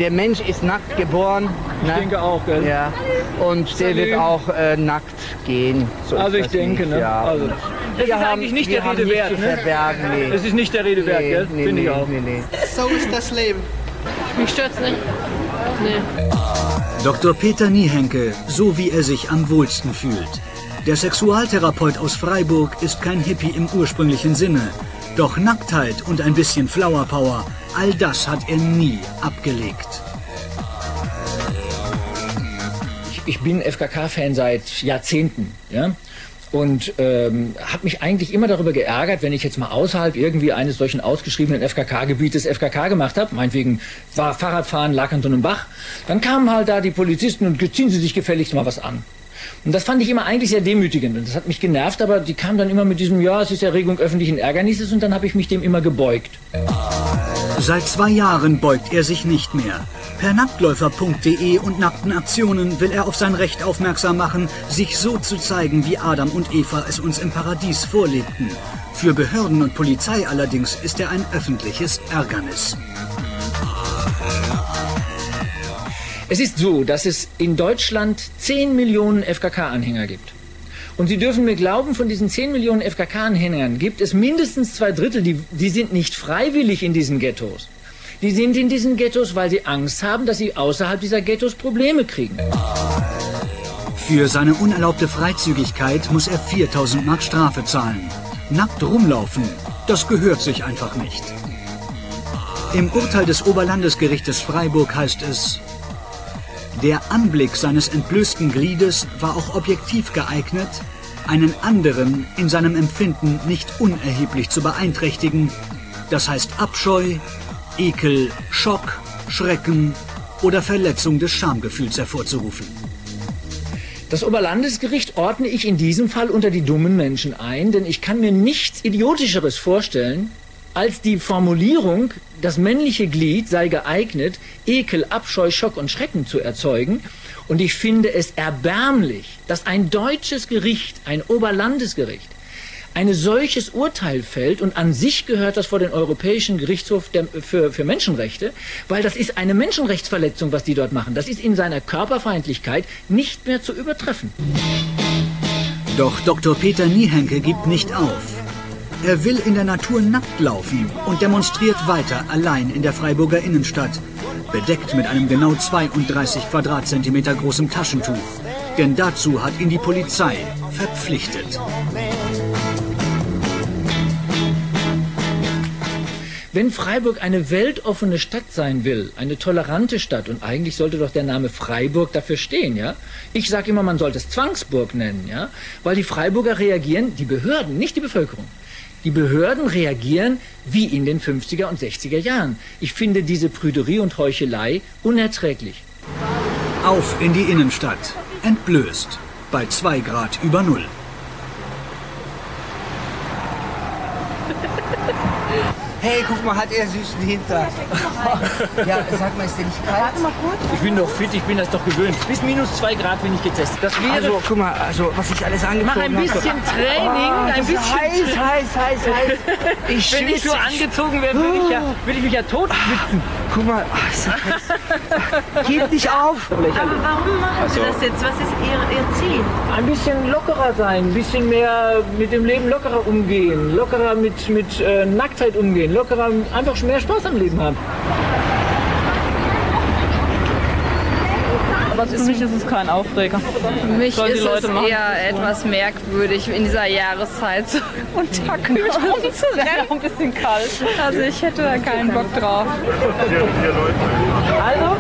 der Mensch ist nackt geboren. Ich denke auch, gell? Ja. Und der wird auch nackt gehen. So also ich denke, nicht, ne? Ja. Also, das ist eigentlich nicht der Rede wert, ne? Nee. Das ist nicht der Rede wert, gell? Finde ich auch. Nee. So ist das Leben. Mich stört's nicht. Nee. Dr. Peter Niehenke, so wie er sich am wohlsten fühlt. Der Sexualtherapeut aus Freiburg ist kein Hippie im ursprünglichen Sinne. Doch Nacktheit und ein bisschen Flower Power, all das hat er nie abgelegt. Ich bin FKK-Fan seit Jahrzehnten, ja? Und habe mich eigentlich immer darüber geärgert, wenn ich jetzt mal außerhalb irgendwie eines solchen ausgeschriebenen FKK-Gebietes FKK gemacht habe, meinetwegen war Fahrradfahren, lag an so einem Bach, dann kamen halt da die Polizisten und ziehen Sie sich gefälligst mal was an. Und das fand ich immer eigentlich sehr demütigend und das hat mich genervt, aber die kamen dann immer mit diesem, ja, es ist Erregung öffentlichen Ärgernisses und dann habe ich mich dem immer gebeugt. Seit 2 Jahren beugt er sich nicht mehr. Per Nacktläufer.de und nackten Aktionen will er auf sein Recht aufmerksam machen, sich so zu zeigen, wie Adam und Eva es uns im Paradies vorlebten. Für Behörden und Polizei allerdings ist er ein öffentliches Ärgernis. Es ist so, dass es in Deutschland 10 Millionen FKK-Anhänger gibt. Und Sie dürfen mir glauben, von diesen 10 Millionen FKK-Anhängern gibt es mindestens 2/3, die sind nicht freiwillig in diesen Ghettos. Die sind in diesen Ghettos, weil sie Angst haben, dass sie außerhalb dieser Ghettos Probleme kriegen. Für seine unerlaubte Freizügigkeit muss er 4.000 Mark Strafe zahlen. Nackt rumlaufen, das gehört sich einfach nicht. Im Urteil des Oberlandesgerichtes Freiburg heißt es: Der Anblick seines entblößten Gliedes war auch objektiv geeignet, einen anderen in seinem Empfinden nicht unerheblich zu beeinträchtigen. Das heißt Abscheu, Ekel, Schock, Schrecken oder Verletzung des Schamgefühls hervorzurufen. Das Oberlandesgericht ordne ich in diesem Fall unter die dummen Menschen ein, denn ich kann mir nichts Idiotischeres vorstellen, als die Formulierung, das männliche Glied sei geeignet, Ekel, Abscheu, Schock und Schrecken zu erzeugen. Und ich finde es erbärmlich, dass ein deutsches Gericht, ein Oberlandesgericht, ein solches Urteil fällt und an sich gehört das vor den Europäischen Gerichtshof für Menschenrechte, weil das ist eine Menschenrechtsverletzung, was die dort machen. Das ist in seiner Körperfeindlichkeit nicht mehr zu übertreffen. Doch Dr. Peter Niehenke gibt nicht auf. Er will in der Natur nackt laufen und demonstriert weiter allein in der Freiburger Innenstadt, bedeckt mit einem genau 32 Quadratzentimeter großem Taschentuch. Denn dazu hat ihn die Polizei verpflichtet. Wenn Freiburg eine weltoffene Stadt sein will, eine tolerante Stadt, und eigentlich sollte doch der Name Freiburg dafür stehen, ja? Ich sage immer, man sollte es Zwangsburg nennen, ja? Weil die Freiburger reagieren, die Behörden, nicht die Bevölkerung. Die Behörden reagieren wie in den 50er und 60er Jahren. Ich finde diese Prüderie und Heuchelei unerträglich. Auf in die Innenstadt, entblößt, bei 2 Grad über Null. Hey, guck mal, hat er süßen Hintern. Ja, sag mal, ist der nicht kalt? Warte mal kurz. Ich bin doch fit, ich bin das doch gewöhnt. Bis -2 Grad bin ich getestet. Das wäre... Also, guck mal, also, was ich alles angezogen habe. Mach ein bisschen Training, ein bisschen... Heiß. Wenn ich so angezogen wäre, würde ich mich ja tot schwitzen. Guck mal, ist das heiß. Geht nicht auf. Aber warum machen Sie das jetzt? Was ist Ihr Ziel? Ein bisschen lockerer sein, ein bisschen mehr mit dem Leben lockerer umgehen, lockerer mit Nacktheit umgehen, lockerer, einfach mehr Spaß am Leben haben. Aber für mich ist es kein Aufreger. Für mich ist es eher etwas merkwürdig, in dieser Jahreszeit so unterkühlt rumzurennen. Ein bisschen kalt. Also ich hätte da keinen Bock drauf. Hallo?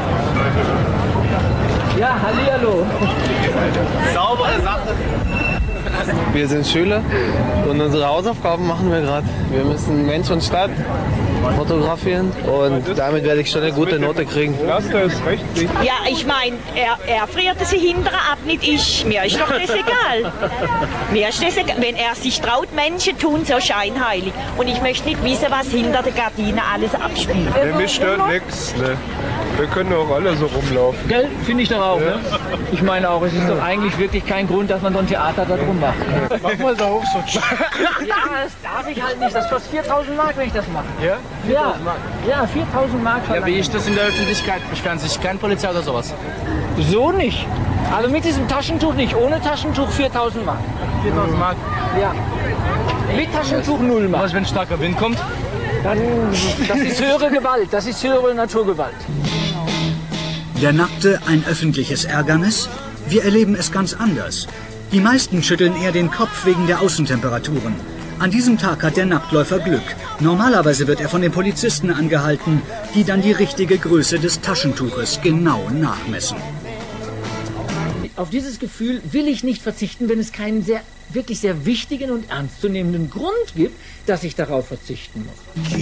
Ja, hallihallo. Saubere Sache. Wir sind Schüler und unsere Hausaufgaben machen wir gerade. Wir müssen Mensch und Stadt fotografieren und damit werde ich schon eine gute Note kriegen. Ja, ich meine, er friert sie hinterher ab, nicht ich. Mir ist doch das egal. Mir ist das egal. Wenn er sich traut, Menschen tun so scheinheilig. Und ich möchte nicht wissen, was hinter der Gardine alles abspielt. Nee, mich stört nichts. Ne? Wir können auch alle so rumlaufen. Gell? Finde ich doch auch, ja. Ne? Ich meine auch, es ist doch eigentlich wirklich kein Grund, dass man so ein Theater da drum macht. Mach mal da hoch so. Ja, das darf ich halt nicht. Das kostet 4.000 Mark, wenn ich das mache. Ja? 4.000 Mark? Ja, 4.000 Mark. Ja, wie ist das in der Öffentlichkeit? Beschweren sich keine Polizei oder sowas? So nicht. Also mit diesem Taschentuch nicht. Ohne Taschentuch 4.000 Mark. 4.000 Mark? Ja. Mit Taschentuch 0 Mark. Was, wenn starker Wind kommt? Dann, das ist höhere Gewalt. Das ist höhere Naturgewalt. Der Nackte ein öffentliches Ärgernis? Wir erleben es ganz anders. Die meisten schütteln eher den Kopf wegen der Außentemperaturen. An diesem Tag hat der Nacktläufer Glück. Normalerweise wird er von den Polizisten angehalten, die dann die richtige Größe des Taschentuches genau nachmessen. Auf dieses Gefühl will ich nicht verzichten, wenn es keinen wirklich sehr wichtigen und ernstzunehmenden Grund gibt, dass ich darauf verzichten muss.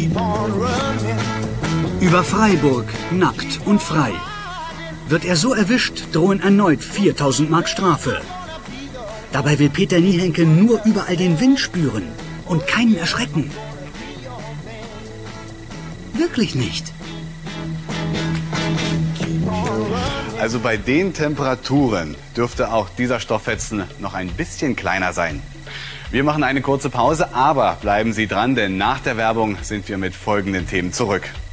Über Freiburg, nackt und frei. Wird er so erwischt, drohen erneut 4.000 Mark Strafe. Dabei will Peter Niehenke nur überall den Wind spüren und keinen erschrecken. Wirklich nicht. Also bei den Temperaturen dürfte auch dieser Stofffetzen noch ein bisschen kleiner sein. Wir machen eine kurze Pause, aber bleiben Sie dran, denn nach der Werbung sind wir mit folgenden Themen zurück.